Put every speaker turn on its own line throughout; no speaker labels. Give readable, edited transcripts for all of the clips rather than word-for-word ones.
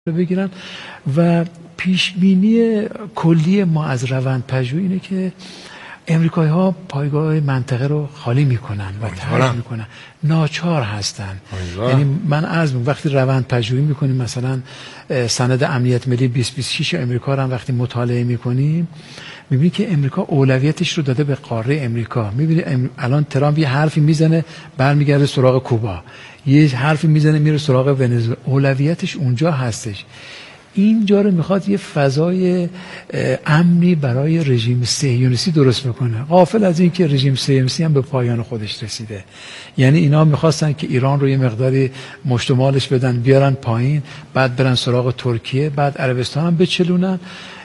بگیرن و پیش بینی کلی ما از روندپژوهی اینه که امریکایی‌ها پایگاه منطقه رو خالی میکنن و ترک میکنن، ناچار هستن. یعنی من عرض می‌کنم وقتی روندپژوهی میکنیم، مثلا سند امنیت ملی 2026 امریکا رو هم وقتی مطالعه میکنیم، میبینی که امریکا اولویتش رو داده به قاره امریکا. میبینی الان ترامپ یه حرفی میزنه برمیگرده سراغ کوبا، یه حرفی میزنه میره سراغ ونزوئلا، اولویتش اونجا هستش. اینجا رو میخواد یه فضای امنی برای رژیم صهیونیستی درست بکنه، غافل از این که رژیم صهیونیستی هم به پایان خودش رسیده. یعنی اینا میخواستن که ایران رو یه مقداری مشتمالش بدن بیارن پایین، بعد برن سراغ ترکیه، بعد عربستان هم بچلونن،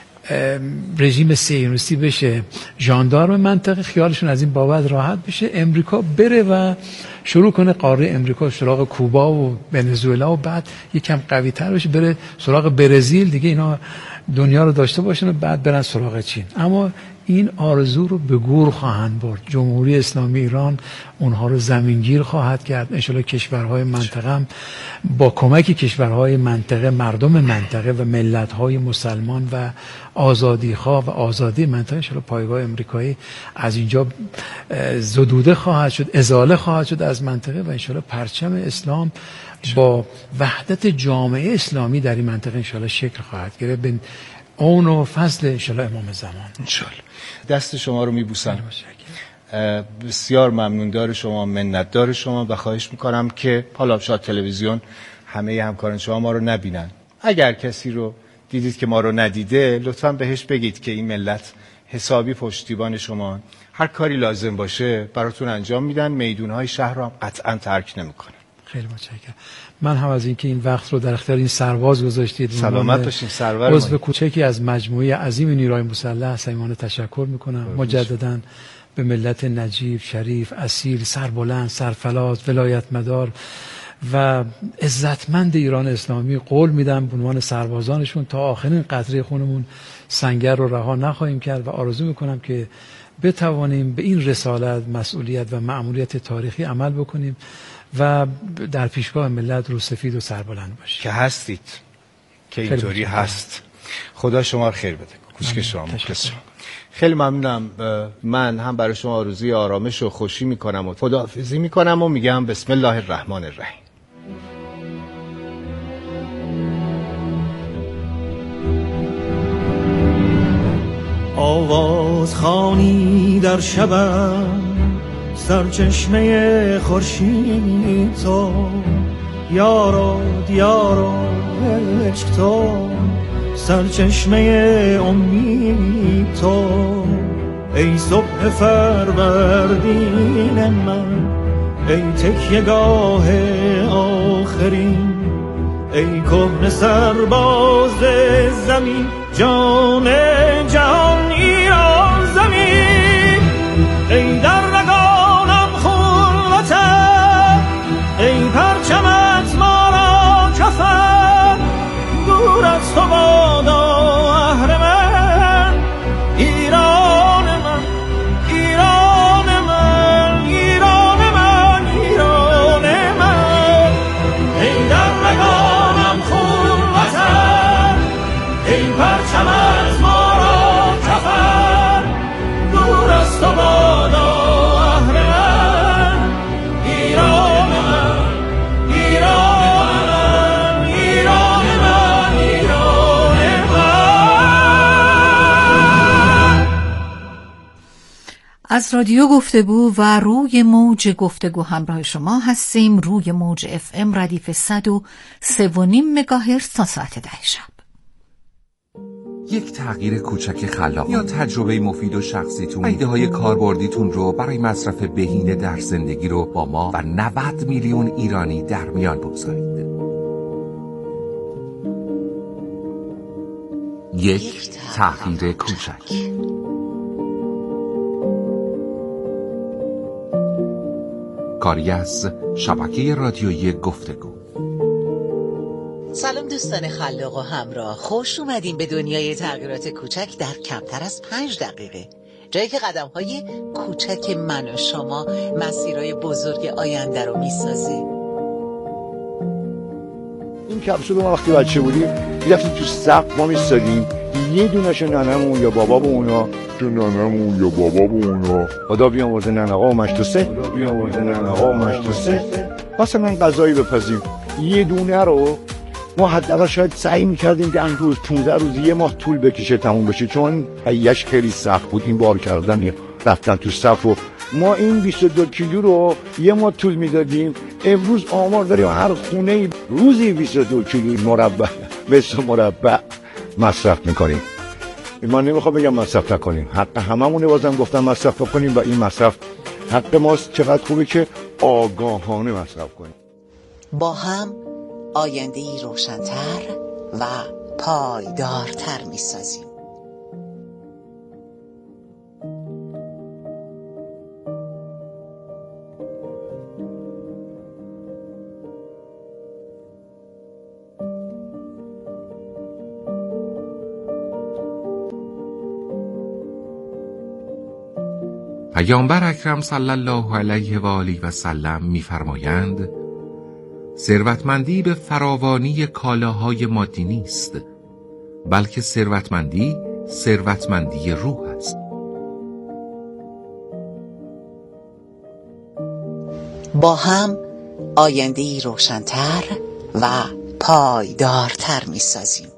رژیم صهیونیستی بشه ژاندارم منطقه، خیالشون از این بابت راحت بشه، امریکا بره و شروع کنه قاره امریکا سراغ کوبا و ونزوئلا و بعد یکم قوی تر بشه بره سراغ برزیل، دیگه اینا دنیا رو داشته باشن و بعد برن سراغ چین. اما این آرزو رو به گور خواهند برد. جمهوری اسلامی ایران اونها رو زمینگیر خواهد کرد. انشالله کشورهای منطقه هم با کمک کشورهای منطقه، مردم منطقه و ملت‌های مسلمان و آزادیخواه و آزادی منطقه، انشالله پایگاه امریکایی از اینجا زدوده خواهد شد، ازاله خواهد شد از منطقه و انشالله پرچم اسلام با وحدت جامعه اسلامی در این منطقه انشالله شکل خواهد گرفت به اون و فضل انشالله امام زمان.
انشالله. دست شما رو میبوسم. بسیار ممنوندار شما، منتدار شما و خواهش میکنم که حالا شاید تلویزیون همه همکاران شما ما رو نبینن، اگر کسی رو دیدید که ما رو ندیده لطفاً بهش بگید که این ملت حسابی پشتیبان شما، هر کاری لازم باشه براتون انجام میدن، میدونهای شهر رو هم قطعاً ترک نمیکنن.
خیلی متشکرم. من هم از اینکه این وقت رو در اختیار این سرباز گذاشتید،
سلامت باشین سرور.
عضو کوچکی از مجموعه عظیم نیروهای مسلح صمیمانه تشکر میکنم. مجدداً به ملت نجیب، شریف، اصیل، سربلند، سرفلاز، ولایت مدار و عزتمند ایران اسلامی قول میدم به عنوان سربازانشون تا آخرین قطره خونمون سنگر رو رها نخواهیم کرد و آرزو میکنم که بتوانیم به این رسالت، مسئولیت و مأموریت تاریخی عمل بکنیم و در پیشگاه ملت رو سفید و سربلند باشید
که هستید، که اینطوری هست. خدا شما رو خیر بده. کوچک شما. خیلی ممنونم. من هم برای شما آرزوی آرامش و خوشی میکنم و خداحافظی میکنم و میگم بسم الله الرحمن الرحیم.
آواز خوانی در شبم، سرچشمه خورشید تو، یارو دیارو عشق تو، سرچشمه امید تو، ای صبح فروردین من، ای تکیه‌گاه آخرین، ای کهنه سرباز زمین، جان جهان ایران زمین، ای در رگانم خون وطن، ای پرچمت ما را کفن، دور از تو بادا اهرمن، ایران من، ایران من، ایران من، ایران من، ای در رگانم خون وطن، ای پرچمت ما را کفن، دور از تو بادا اهرمن، ایران من، ایران من، ایران من، ایران من.
از رادیو گفتگو و روی موج گفتگو همراه شما هستیم، روی موج FM ردیف 103.5 مگاهرتز تا ساعت 10 شب.
یک تغییر کوچک خلاق یا تجربه مفید و شخصیتون، ایده‌های کاربردیتون رو برای مصرف بهینه در زندگی رو با ما و 90 میلیون ایرانی در میان بگذارید. یک تغییر کوچک. کاری از شبکه رادیویی گفتگو.
سلام دوستان خلاق و همراه، خوش اومدین به دنیای تغییرات کوچک در کمتر از 5 دقیقه، جایی که قدم‌های کوچک من و شما مسیرهای بزرگ آینده رو میسازه.
این کپسول ما وقتی بچه بودیم می‌رفتیم تو سقف ما می‌ایستادیم، یه دونه‌شو ننمون یا بابامون خدا بیامرزه ننه‌ها و مشتوسه مثلا غذایی بپزیم یه دونه رو ما حداقل شاید سعی می‌کردیم که روز 15 روز یه ماه طول بکشه تموم بشه، چون ایش خیلی سخت بود این بار کردن رفتن تو صف و ما این 22 کیلو رو یه ماه طول میدادیم. امروز آمار داریم هر خونه روزی 22 کیلو مربع مصرف میکنیم. من نمیخوام بگم مصرف نکنیم، حق هممونه، بازم گفتم مصرف کنیم و این مصرف حق ماست. چقدر خوبه که آگاهانه مصرف کنیم.
با هم آینده‌ای روشن‌تر و پایدارتر می‌سازیم.
پیامبر اکرم صلی الله علیه و آله و سلم می‌فرمایند ثروتمندی به فراوانی کالاهای مادی نیست، بلکه ثروتمندی روح است.
با هم آینده‌ای روشن‌تر و پایدارتر می‌سازیم.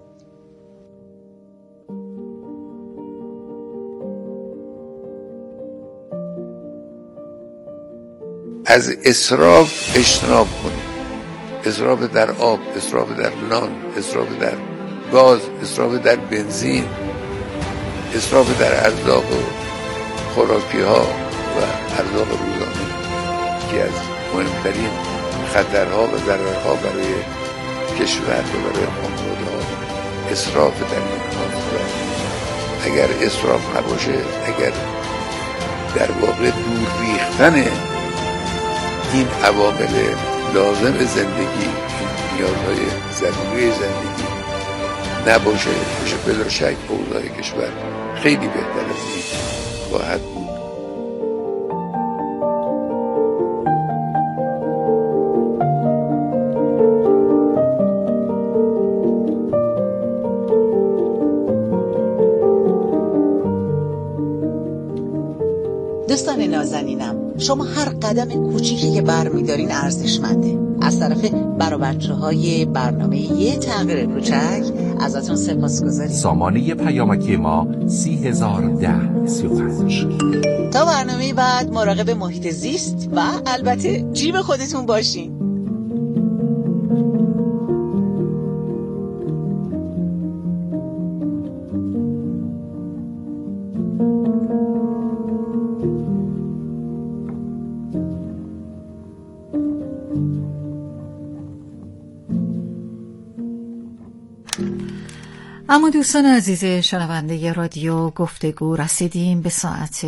از اسراف اجتناب کنیم. اسراف در آب، اسراف در نان، اسراف در گاز، اسراف در بنزین، اسراف در ارزاق و خوراکی ها و ارزاق روزانه که از مهمترین خطرها و ضررها برای کشور و برای خانواده ها اسراف در این حال. اگر اسراف نباشه، اگر در واقع دور ریختن این عوامل لازم زندگی، این نیازهای ضروری زندگی نباشه، میشه بلا شک اوضاع کشور خیلی بهتر از این خواهد بود.
دوستان نازنینم، شما هر قدم کوچیکی که برمی‌دارین ارزشمنده. از طرف برابرچه‌های برنامه یه تغییر کوچک ازتون سپاسگزاریم.
سامانه پیامکی ما 301035.
تا برنامه بعد مراقب محیط زیست و البته جیب خودتون باشین.
اما دوستان عزیز شنونده رادیو گفتگو، رسیدیم به ساعت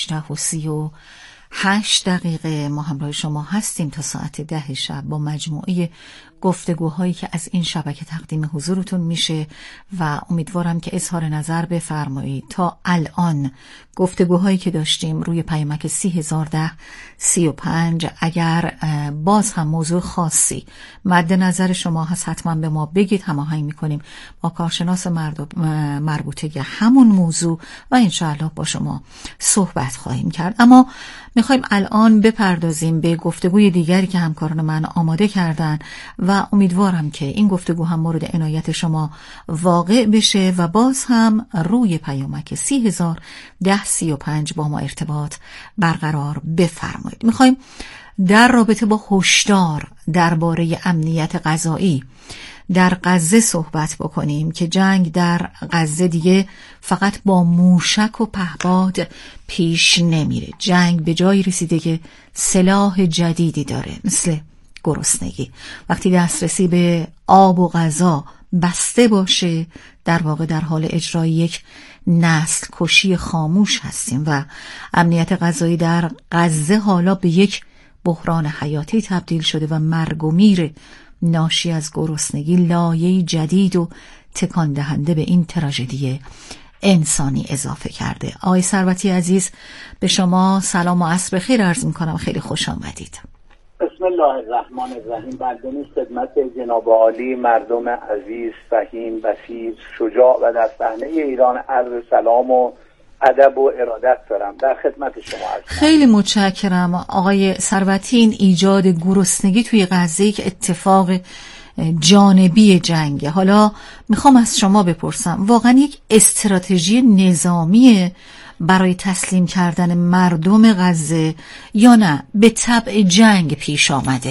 18:38. ما همراه شما هستیم تا ساعت 10 شب با مجموعه گفتگوهایی که از این شبکه تقدیم حضورتون میشه و امیدوارم که اظهار نظر بفرمایید. تا الان گفتگوهایی که داشتیم روی پیامک 301035، اگر باز هم موضوع خاصی مد نظر شما هست حتما به ما بگید، هماهنگ میکنیم با کارشناس مربوطه همون موضوع و انشاءالله با شما صحبت خواهیم کرد. اما میخوایم الان بپردازیم به گفتگوی دیگری که همکاران من آماده کردن و امیدوارم که این گفتگو هم مورد عنایت شما واقع بشه و باز هم روی پیامک 301035 با ما ارتباط برقرار بفرمایید. میخوایم در رابطه با هشدار درباره امنیت غذایی در غزه صحبت بکنیم که جنگ در غزه دیگه فقط با موشک و پهپاد پیش نمیره. جنگ به جایی رسیده که سلاح جدیدی داره، مثل گرسنگی. وقتی دسترسی به آب و غذا بسته باشه، در واقع در حال اجرای یک نسل کشی خاموش هستیم و امنیت غذایی در غزه حالا به یک بحران حیاتی تبدیل شده و مرگ و میر ناشی از گرسنگی لایه‌ای جدید و تکان دهنده به این تراژدی انسانی اضافه کرده. آقای ثروتی عزیز، به شما سلام و عصر بخیر عرض می‌کنم. خیلی خوش آمدید.
بسم الله الرحمن الرحیم. بردم خدمت جناب عالی، مردم عزیز، فهیم، بصیر، شجاع و در صحنه ایران عرض سلام و ادب و ارادت دارم. در خدمت شما هستم.
خیلی متشکرم آقای ثروتی. این ایجاد گرسنگی توی غزه یک اتفاق جانبی جنگه. حالا میخوام از شما بپرسم، واقعا یک استراتژی نظامیه برای تسلیم کردن مردم غزه یا نه به طبع جنگ پیش آمده؟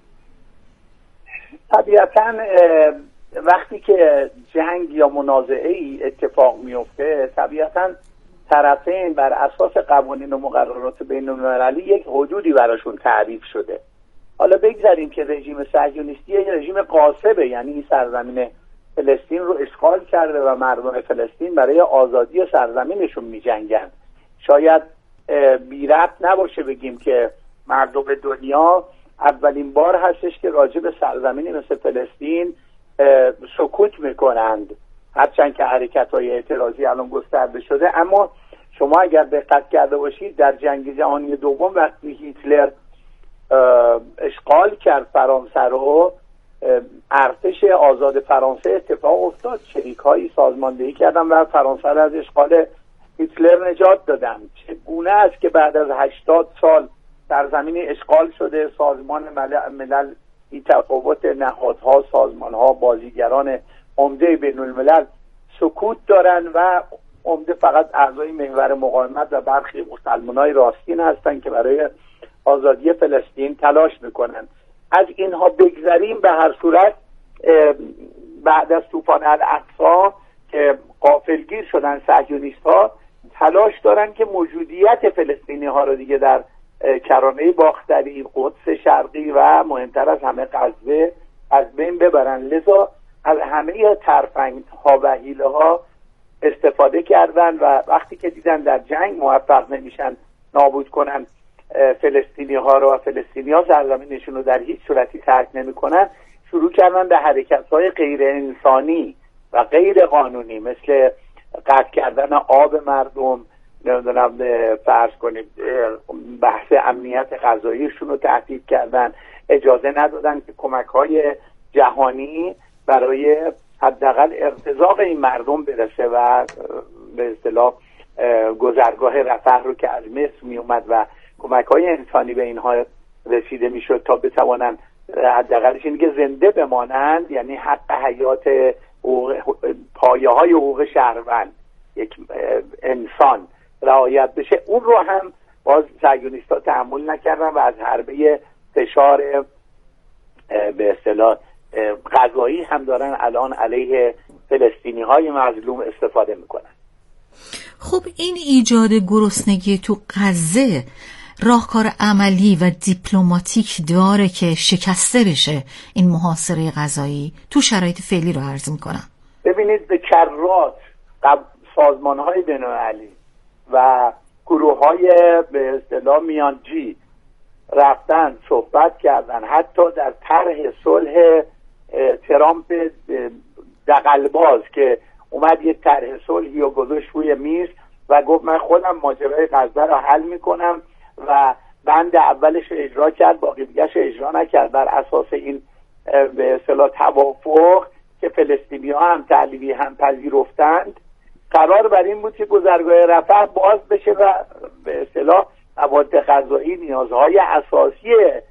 طبیعتاً وقتی که جنگ یا منازعه‌ای اتفاق میفته، طبیعتاً طرفین بر اساس قوانین و مقررات بین‌المللی یک حدودی براشون تعریف شده. حالا بگذاریم که رژیم صهیونیستی یک رژیم غاصبه، یعنی این سرزمین فلسطین رو اشغال کرده و مردم فلسطین برای آزادی سرزمینشون می‌جنگن. شاید بی ربط نباشه بگیم که مردم دنیا اولین بار هستش که راجع به سرزمینی مثل فلسطین سکوت میکنند، هرچند که حرکت‌های اعتراضی الان گسترده شده. اما شما اگر دقت کرده باشید در جنگ جهانی دوم وقتی هیتلر اشغال کرد فرانسه رو، ارتش آزاد فرانسه اتفاق افتاد، شریک‌هایی سازماندهی کردن و فرانسه را از اشغال هیتلر نجات دادن. چگونه است که بعد از 80 سال سرزمینی اشغال شده، سازمان ملل بی تفاوت نهادها، سازمانها، بازیگران عمده بین الملل سکوت دارن و عمده فقط اعضای محور مقاومت و برخی مسلمانای راستین هستن که برای آزادی فلسطین تلاش میکنن. از اینها بگذریم، به هر صورت بعد از طوفان الاقصی که غافلگیر شدن صهیونیست‌ها، تلاش دارن که موجودیت فلسطینی ها رو دیگه در کرانه باختری، قدس شرقی و مهمتر از همه غزه از بین ببرن. لذا از همه ترفندها و حیله ها استفاده کردن و وقتی که دیدن در جنگ موفق نمیشن نابود کنن فلسطینی ها رو و فلسطینی ها سرزمینشون رو در هیچ صورتی ترک نمی کنن، شروع کردن به حرکت های غیر انسانی و غیر قانونی مثل قطع کردن آب مردم، نمیدونم فرض کنید بحث امنیت غذاییشون رو تهدید کردن، اجازه ندادن که کمک های جهانی برای حداقل ارتزاق این مردم برسه و به اصطلاح گذرگاه رفح رو که از مصر می اومد و کمک های انسانی به اینها رسیده می شد تا بتوانن حداقلش اینه که زنده بمانند، یعنی حق حیات، پایه های حقوق شهروند یک انسان رعایت بشه. اون رو هم باز صهیونیست‌ها تحمل نکردن و از حربه فشار به اصطلاح غذایی هم دارن الان علیه فلسطینی‌های مظلوم استفاده میکنن.
خب این ایجاد گرسنگی تو غزه راهکار عملی و دیپلماتیک داره که شکسته بشه این محاصره غذایی تو شرایط فعلی رو عرض میکنم؟
ببینید به کرات سازمان‌های بین‌المللی و گروه‌های به اصطلاح میانجی رفتن صحبت کردن، حتی در طرح صلح ترامپ دغل‌باز که اومد یه طرح صلحی رو گذاشت روی میز و گفت من خودم ماجرای غزه رو حل میکنم و بند اولش رو اجرا کرد، باقی دیگه‌اش اجرا نکرد. بر اساس این به اصطلاح توافق که فلسطینی‌ها هم تعلیمی هم پذیرفتند، قرار بر این بود که گذرگاه رفح باز بشه و به اصطلاح مواد غذایی، نیازهای اساسی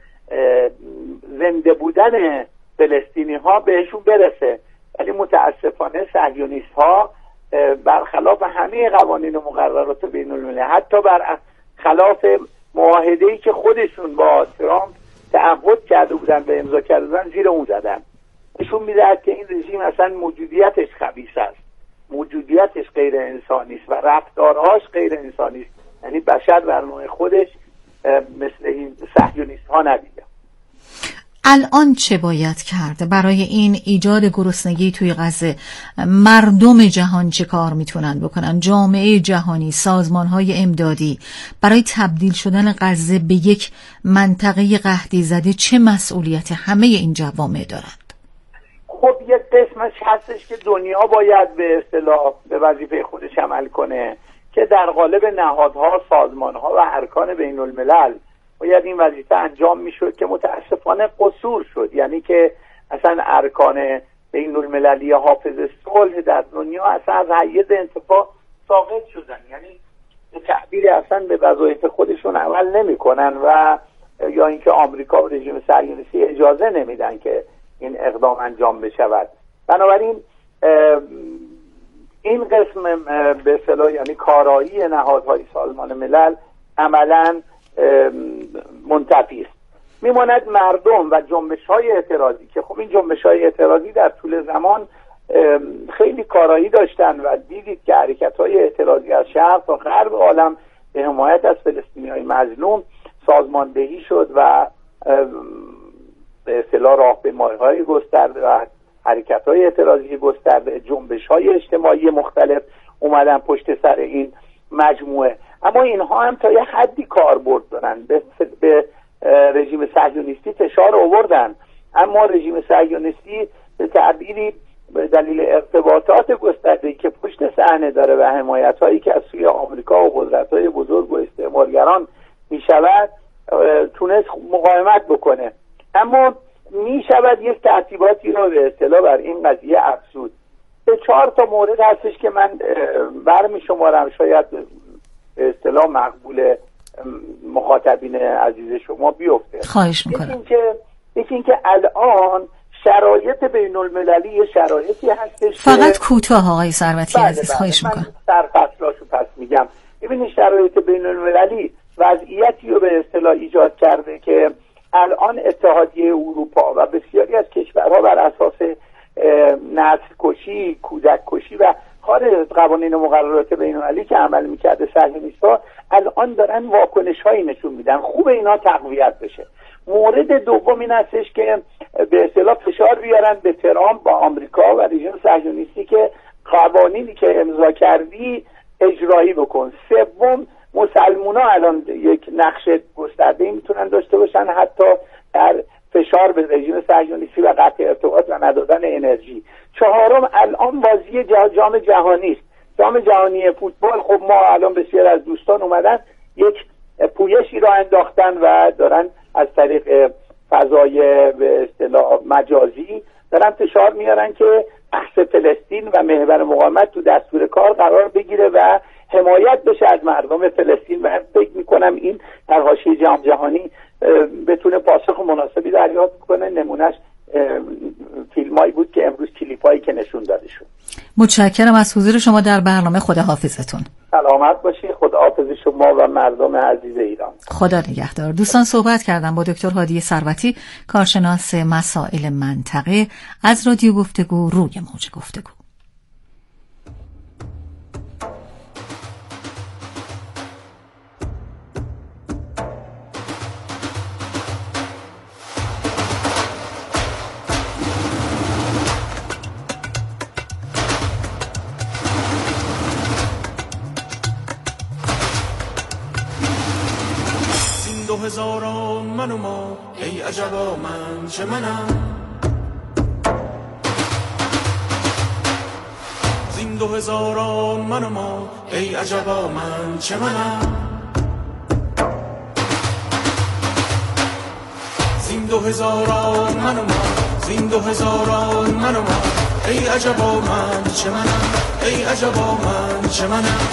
زنده بودن فلسطینی‌ها بهشون برسه. ولی متاسفانه صهیونیست‌ها برخلاف همه قوانین و مقررات بین‌المللی، حتی بر خلاف معاهده‌ای که خودشون با ترامپ تعهد کرده بودن و امضا کرده بودن، زیر اون زدن. نشون می‌دهد که این رژیم اصلا موجودیتش خبیث است، موجودیتش غیر انسانی است و رفتارهاش غیر انسانی است. یعنی بشر در نوع خودش مثل این صهیونیست‌ها ندیده.
الان چه باید کرد برای این ایجاد گرسنگی توی غزه؟ مردم جهان چه کار میتونن بکنن؟ جامعه جهانی، سازمان‌های امدادی برای تبدیل شدن غزه به یک منطقه قحطی زده چه مسئولیت همه این جوامع دارند؟
خب یک قسمش هستش که دنیا باید به اصطلاح به وظیفه خودش عمل کنه که در قالب نهادها، سازمانها و ارکان بین الملل باید این وظیفه انجام میشد که متاسفانه قصور شد. یعنی که اصلا ارکان بین المللی حافظ صلح در دنیا اصلا از حیز انتفاع ساقط شدن، یعنی به تعبیر اصلا به وظایف خودشون عمل نمیکنن و یا اینکه آمریکا و رژیم صهیونیستی اجازه نمیدن که این اقدام انجام بشود. بنابراین این قسم به اصطلاح یعنی کارایی نهادهای سازمان ملل عملاً منتفی است. میماند مردم و جنبش‌های اعتراضی که خب این جنبش‌های اعتراضی در طول زمان خیلی کارایی داشتن و دیدید که حرکت‌های اعتراضی از شرق تا غرب عالم به حمایت از فلسطینی‌های مظلوم سازماندهی شد و به اصطلاح راهپیمایی‌های گسترده و حرکت‌های اعتراضی گسترده، جنبش‌های اجتماعی مختلف اومدن پشت سر این مجموعه. اما اینها هم تا یه حدی کاربرد دارن، به رژیم صهیونیستی فشار آوردن، اما رژیم صهیونیستی به تعبیری به دلیل ارتباطات گسترده‌ای که پشت صحنه داره و حمایت‌هایی که از سوی آمریکا و قدرت‌های بزرگ و استعمارگران می‌شود تونست مقاومت بکنه. اما می‌شود یک ترتیباتی رو به اصطلاح بر این قضیه افزود. به 4 تا مورد هستش که من برمی‌شمارم، شاید به اصطلاح مقبول مخاطبین عزیز شما بیفته.
خواهش میکنم.
یکی اینکه الان شرایط بین المللی شرایطی هستش
فقط کوتاه آقای ثروتی عزیز خواهش میکنم.
در فصلاشو پس میگم. ببینید شرایط بین المللی وضعیتی رو به اصطلاح ایجاد کرده که الان اتحادیه اروپا و بسیاری از کشورها بر اساس نسل کشی، کودک کشی و خارج از قوانین و مقررات بین‌المللی که عمل می‌کرده صهیونیست‌ها الان دارن واکنش‌هایی نشون میدن. خوب اینا تقویت بشه. مورد دوم این هستش که به اصطلاح فشار بیارن به ترامپ با آمریکا و رژیم صهیونیستی که قوانینی که امضا کردی اجرایی بکن. سوم مسلمان‌ها الان یک نقش گسترده‌ای میتونن داشته باشن حتی در فشار به رژیم صهیونیستی و قطع ارتباط و ندادن انرژی. چهارم الان بازی جام جهانی است. جام جهانی فوتبال خب ما الان بسیار از دوستان اومدن یک پویشی را انداختن و دارن از طریق فضای به اصطلاح مجازی دارن فشار میارن که بحث فلسطین و محور مقاومت تو دستور کار قرار بگیره و حمایت بشه از مردم فلسطین و فکر میکنم این در حاشیه جام جهانی بتونه پاسخ مناسبی دریافت کنه. نمونهش فیلمایی بود که امروز کلیپایی که نشون داده شد.
متشکرم از حضور شما در برنامه. خداحافظتون.
سلامت باشی. خداحافظ شما و مردم عزیز ایران.
خدا نگهدار. دوستان صحبت کردم با دکتر هادی ثروتی، کارشناس مسائل منطقه از رادیو گفتگو روی موج گفتگو.
هزاران من و ما ای عجبا من چه منم، زین 2000 من و ما ای عجبا من چه منم، زین 2000 من و ما، زین 2000 من و ما ای عجبا من چه منم، ای عجبا من چه منم.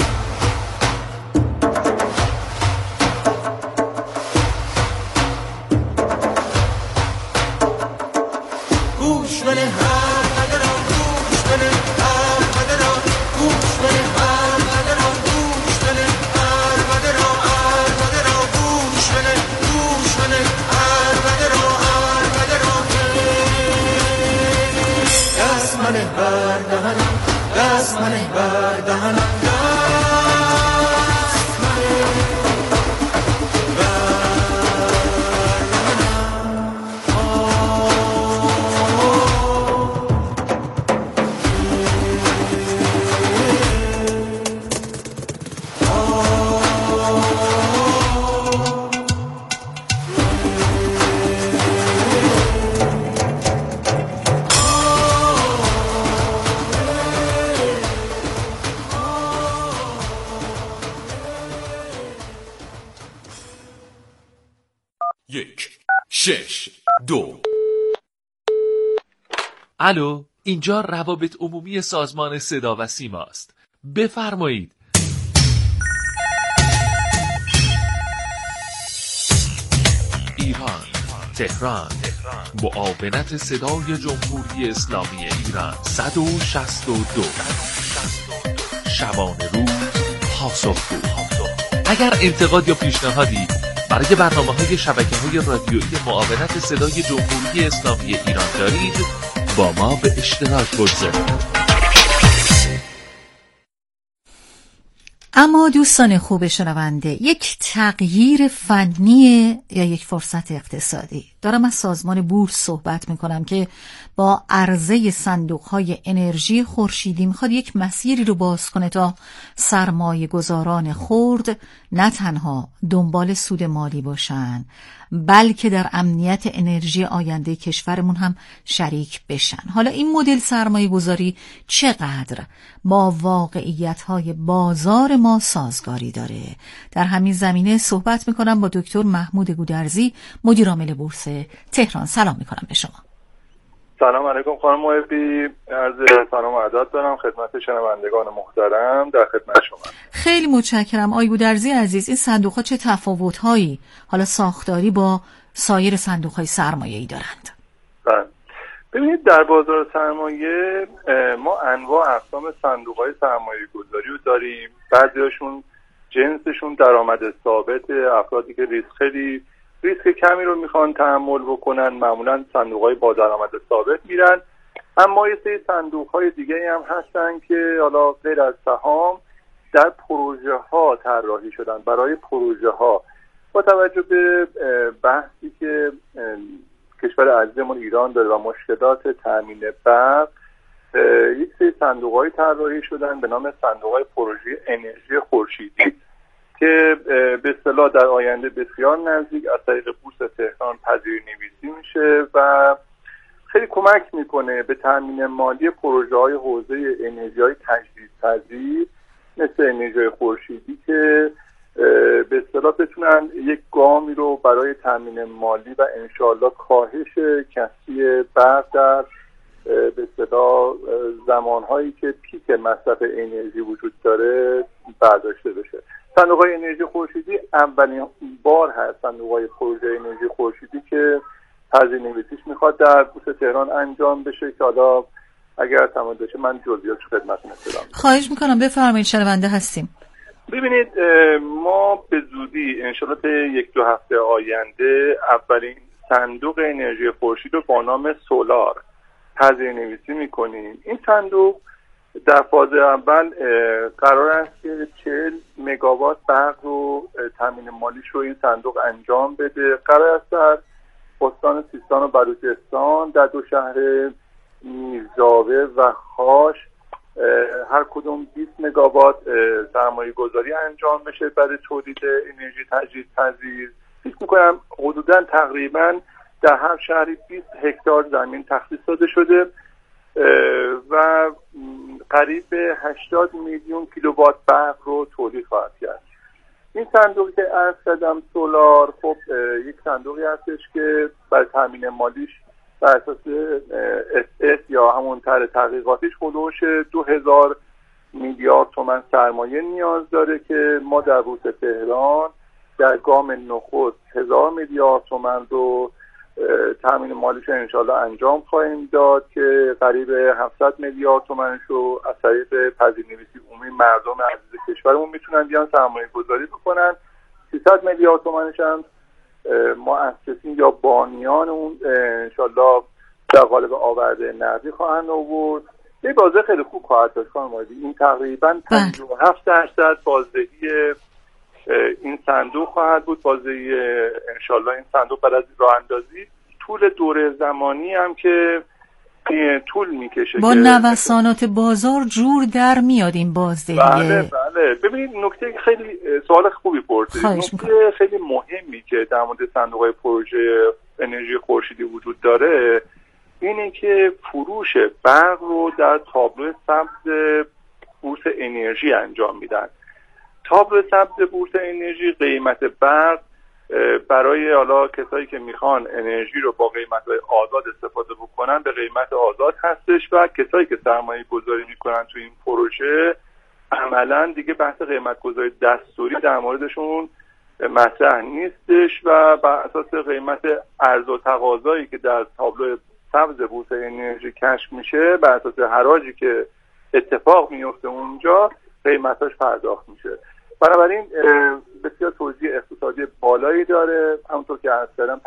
6 2. الو، اینجا روابط عمومی سازمان صدا و سیما است. بفرمایید. ایران، تهران، معاونت صدای جمهوری اسلامی ایران 162. شبانه روز پاسخگو. اگر انتقاد یا پیشنهادی برای برنامه‌های شبکه‌های رادیویی معاونت صدای جمهوری اسلامی ایران دارید، با ما به اشتراک بگذارید.
اما دوستان خوب شنونده، یک تغییر فنی یا یک فرصت اقتصادی. دارم از سازمان بورس صحبت میکنم که با عرضه صندوق‌های انرژی خورشیدی میخواد یک مسیری رو باز کنه تا سرمایه گذاران خرد نه تنها دنبال سود مالی باشن، بلکه در امنیت انرژی آینده کشورمون هم شریک بشن. حالا این مدل سرمایه گذاری چقدر با واقعیت‌های بازار ما سازگاری داره؟ در همین زمینه صحبت میکنم با دکتر محمود گودرزی، مدیر عامل بورس تهران. سلام میکنم به شما.
سلام علیکم خانم محبی، عرض سلام و ادب دارم خدمت شنوندگان محترم، در خدمت شما.
خیلی متشکرم آقای گودرزی عزیز. این صندوق‌ها چه تفاوت‌هایی حالا ساختاری با سایر صندوق‌های سرمایه‌ای دارند؟
ببینید، در بازار سرمایه ما انواع اقسام صندوق‌های سرمایه‌گذاری رو داریم. بعضی‌هاشون جنسشون درآمد ثابت، افرادی که ریسک کمی رو میخوان تحمل بکنن معمولا صندوق‌های با درآمد ثابت میرن. اما یه سری صندوق‌های دیگه هم هستن که حالا غیر از سهام در پروژه ها طراحی شدن، برای پروژه ها. با توجه به بحثی که کشور عزیزمون ایران داره و مشکلات تامین برق، یک سری صندوق‌های طراحی شدن به نام صندوق‌های پروژه انرژی خورشیدی که به اصطلاح در آینده بسیار نزدیک از طریق بورس تهران پذیرنویسی میشه و خیلی کمک میکنه به تامین مالی پروژه‌های حوزه انرژی‌های تجدیدپذیر مثل انرژی خورشیدی که به اصطلاح بتونن یک گامی رو برای تامین مالی و انشاءالله کاهش کسری برق در به اصطلاح زمانهایی که پیک مصرف انرژی وجود داره برداشته بشه. صندوق‌های انرژی خورشیدی اولین بار هست صندوق‌های پروژه انرژی خورشیدی که پذیرنویسیش میخواد در بورس تهران انجام بشه که حالا اگر تمام بشه من جزئیاتش خدمتتون ارسال.
خواهش میکنم بفرمایید، شنونده هستیم.
ببینید، ما به زودی انشاءالله طی 1-2 هفته آینده اولین صندوق انرژی خورشید رو با نام سولار پذیرنویسی میکنیم. این صندوق در فاز اول قرار است که 40 مگاوات برق رو تامین مالیش رو این صندوق انجام بده. قرار است در استان سیستان و بلوچستان در 2 شهر میرزاوه و خاش هر کدوم 20 مگاوات سرمایه گذاری انجام بشه برای تولید انرژی تجدیدپذیر. فکر میکنم حدوداً تقریباً در هر شهری 20 هکتار زمین تخصیص داده شده و قریب به 80 میلیون کیلووات برق رو تولید خواهد کرد. این صندوقی که عرض کردم سولار، خب یک صندوقی هستش که برای تامین مالیش بر اساس SS یا همون طرح تحقیقاتیش حدود 2000 میلیارد تومان سرمایه نیاز داره که ما در بورس تهران در گام نخست 1000 میلیارد تومان رو تامین مالیش انشالله انجام خواهیم داد که قریب 700 میلیارد تومانش رو از طریق پذیرنویسی عمومی مردم عزیز کشورمون میتونن بیان سرمایه گذاری بکنن. 300 میلیارد تومانش هم مؤسسین یا بانیان اون انشالله در قالب آورده نقدی خواهند آورد. یه بازه خیلی خوب خواهد داشت خانم مهدی. این تقریبا 57% بازدهی این صندوق خواهد بود. بازدهی انشالله این صندوق بعد از راه اندازی طول دوره زمانی هم که طول میکشه
با نوسانات بازار جور در میاد این بازدهی.
بله. ببینید، نکته خیلی سوال خوبی پرسیدید. نکته خیلی مهمی که در مورد صندوق پروژه انرژی خورشیدی وجود داره اینه که فروش برق رو در تابلو سبز بورس انرژی انجام میدن. تابلو سبز بورس انرژی قیمت برق برای حالا کسایی که میخوان انرژی رو با قیمت‌های آزاد استفاده بکنن به قیمت آزاد هستش و کسایی که سرمایه گذاری میکنن تو این پروژه عملا دیگه بحث قیمت گذاری دستوری در موردشون مطرح نیستش و بر اساس قیمت عرضه و تقاضایی که در تابلو سبز بورس انرژی کشف میشه بر اساس حراجی که اتفاق میفته اونجا قیمتاش پرداخت میشه. بنابراین بسیار توزیع اقتصادی بالایی داره. همونطور که عرض کردم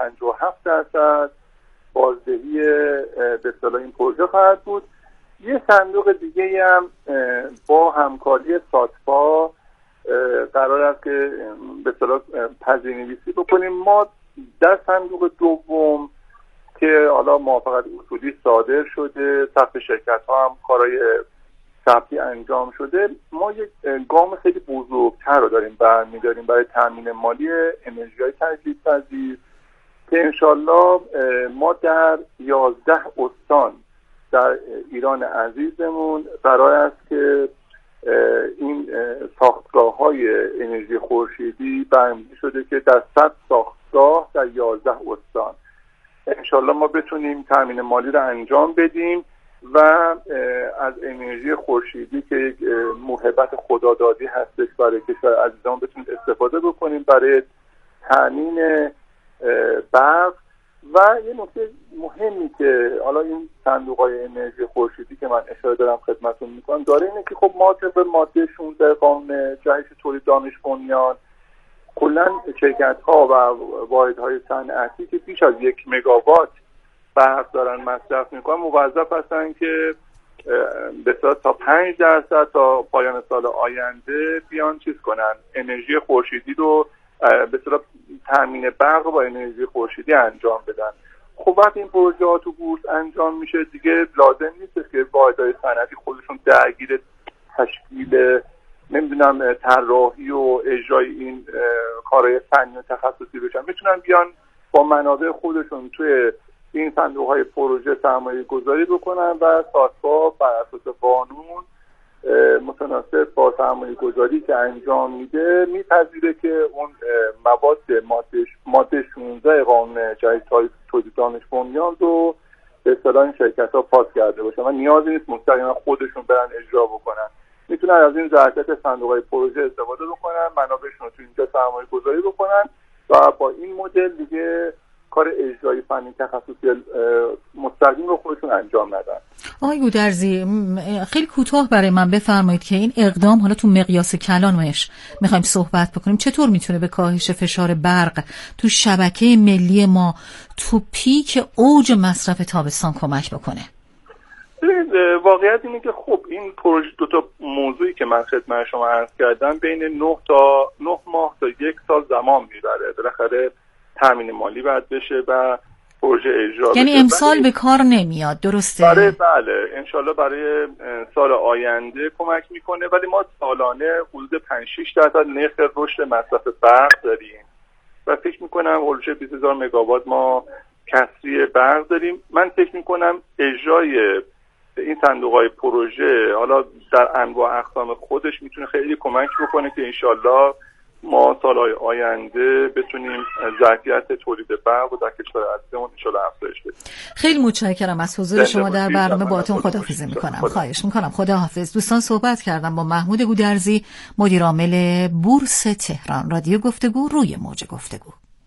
57% بازدهی به اصطلاح این پروژه خواهد بود. یه صندوق دیگه هم با همکاری ساتپا قرار است که به اصطلاح پذیرنویسی بکنیم. ما در صندوق دوم که حالا موافقت اصولی صادر شده، ثبت شرکت‌ها هم کارهای ثبتی انجام شده، ما یک گام خیلی بزرگتر رو داریم برمی‌داریم برای تامین مالی انرژی‌های تجدیدپذیر که انشالله ما در 11 استان در ایران عزیزمون قرار است که این ساختگاه‌های انرژی خورشیدی برنامه‌ریزی شده که در 100 ساختگاه در 11 استان انشالله ما بتونیم تامین مالی رو انجام بدیم و از انرژی خورشیدی که یک موهبت خدادادی هستش برای کشور عزیزان بتونیم استفاده بکنیم برای تامین برق. و یه نکته مهمی که حالا این صندوق‌های انرژی خورشیدی که من اشاره دارم خدمتتون میکنم داره اینه که خب ما طبق ماده 16 قانون جهش تولید دانش بنیان کلا شرکت‌ها و واحدهای صنعتی که بیش از 1 مگاوات برق دارن مصرف میکنن موظف هستن که به صورت تا 5% تا پایان سال آینده بیان چیز کنن انرژی خورشیدی رو به صورت تامین برق با انرژی خورشیدی انجام بدن. خب وقتی این پروژه ها تو بورس انجام میشه دیگه لازم نیست که واحدهای صنعتی خودشون درگیر تشکیل نمیدونم طراحی و اجرای این کارهای فنی و تخصصی بشن، میتونن بیان با منابع خودشون توی این صندوق‌های پروژه سرمایه گذاری بکنن و ساتپا بر اساس قانون متناسب با سرمایه گذاری که انجام میده میپذیره که اون مواد ماده 16 قانون جهش تولید دانش بنیان رو به اصطلاح این شرکت‌ها پاس کرده باشن و نیازی نیست مستقیما خودشون برن اجرا بکنن، میتونن از این ظرفیت صندوق‌های پروژه استفاده بکنن، منابعشون رو تو اینجا سرمایه گذاری بکنن و با این مدل دیگه کار اجرایی فنی تخصصی مستقیم رو خودشون انجام ندن.
آقای گودرزی خیلی کوتاه برای من بفرمایید که این اقدام حالا تو مقیاس کلانش میخوایم صحبت بکنیم چطور میتونه به کاهش فشار برق تو شبکه ملی ما تو پیک اوج مصرف تابستان کمک بکنه؟
واقعیت اینه که خب این پروژه دو تا موضوعی که من خدمت شما عرض کردم بین 9 ماه تا 1 سال زمان میبره. بالاخره تامین مالی باید بشه و پروژه اجرا
یعنی امسال به کار نمیاد، درسته؟
بله انشالله برای سال آینده کمک میکنه، ولی ما سالانه حدود 5-6% نرخ رشد مصرف برق داریم و فکر میکنم حدود 20,000 مگاوات ما کسری برق داریم. من فکر میکنم اجرای این صندوق‌های پروژه حالا در انواع اقسام خودش میتونه خیلی کمک بکنه که انشالله ما سالهای آینده بتونیم ظرفیت تولید برق و در کشور عزیزمون انشالله افزایش بدیم.
خیلی متشکرم از حضور شما در برنامه. باهاتون خداحافظی میکنم. خواهش میکنم. خداحافظ. دوستان صحبت کردم با محمود گودرزی مدیر عامل بورس تهران. رادیو گفتگو روی موج گفتگو.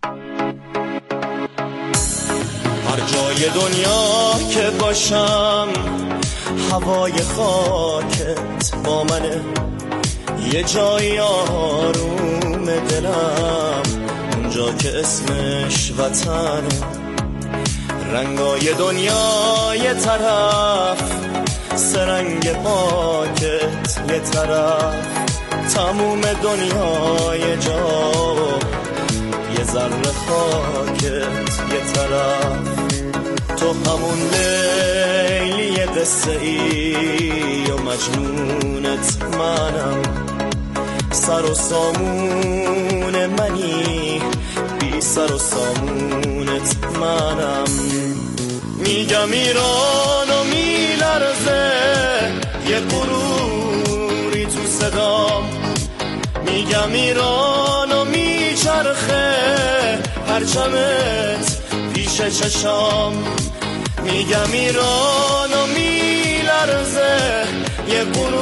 هر جای دنیا که باشم هوای خاکت با منه، یه جایی آروم دلم اونجا که اسمش وطنه، رنگای دنیا یه طرف سرنگ پاکت یه طرف، تموم دنیا یه جا یه ذره خاکت یه طرف، تو همون لیلی قصه ای و مجنونت منم، سر و سامون منی بی سر و سامونت منم، میگم ایران و میلرزه یه غروری تو صدام، میگم ایران و میچرخه پرچمت پیش چشام، میگم ایران و میلرزه یه